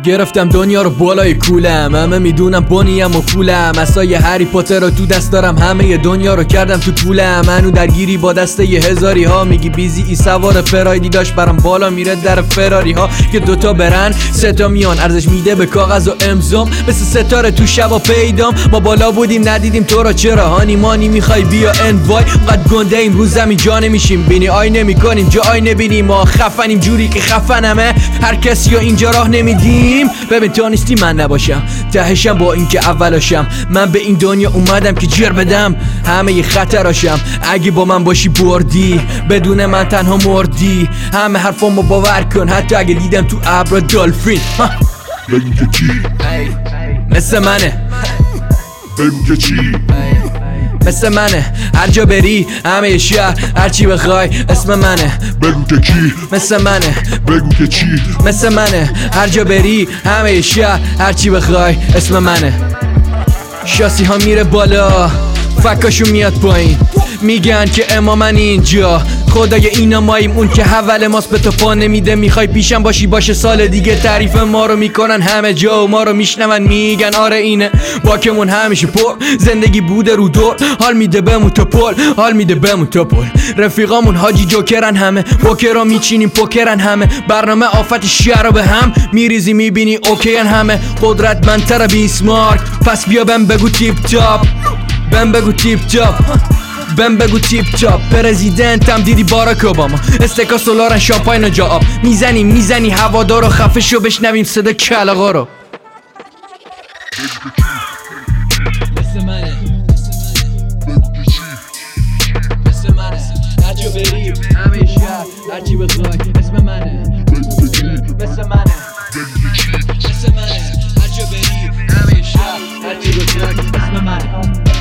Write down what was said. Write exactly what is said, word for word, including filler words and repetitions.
گرفتم دنیا رو بالای کولم، همه میدونم بونیم و پولم، عصای هری پاتر رو تو دست دارم، همه دنیا رو کردم تو پولم. منو درگیری با دسته یه هزاری ها، میگی بیزی ای سوار فرایدی داشت برام بالا میره در فراری ها، که دوتا برن سه تا میان، ارزش میده به کاغذ و امضام، مثل ستاره تو شبا پیدام. ما بالا بودیم ندیدیم تو را، چرا هانی مانی میخوای بیا ان وای، قد گنده این روز زمین جا نمیشیم، بینی آی نمیکنیم جا آی نبینیم، ما خفنیم جوری که خفنمه، هر کسی رو اینجا راه نمیدیم. ببین تو نیستی من نباشم، تهشم با این که اولاشم، من به این دنیا اومدم که جر بدم همه ی خطراشم، اگه با من باشی بردی، بدون من تنها مردی، همه حرفامو باور کن حتی اگه دیدم تو ابر دالفین. بگو که چی؟ مثل منه. بگو که چی؟ مثل منه، هر جا بری همه شهر هر چی بخوای اسم منه. بگو که کی؟ مثل منه. بگو که چی؟ مثل منه، هر جا بری همه شهر هر چی بخوای اسم منه. شاسی ها میره بالا فکاشو میاد پایین، میگن که اما من اینجا خدای اینا ماییم، اون که حول ماست به تو پا نمیده، میخوای پیشم باشی باشه سال دیگه، تعریف ما رو میکنن همه جا و ما رو میشنون میگن آره اینه باکمون همیشه پر، زندگی بوده رو دور، حال میده بمون تا پل، حال میده بمون تا پل، رفیقامون حاجی جوکرن همه، پوکرا میچینیم پوکرن همه، برنامه آفت شهر رو به هم میریزی میبینی اوکیان همه، قدرتمندتر بیسمارک، پس بیا بهم بگو تیپ تاپ، بهم بگو تیپ تاپ، بهم بگو تیپ تاپ، پرزیدنتم دیدی باراک اوباما، استکا سولارن شامپاین و جا آب، میزنی میزنی هوادارو خفه شو بشنویم صدا کلاغا رو. مثل منه مثل منه، هر جا بری همه شهر هر چی بخوای اسم منه. مثل منه مثل منه، هر جا بری همه شهر هر چی بخوای اسم منه.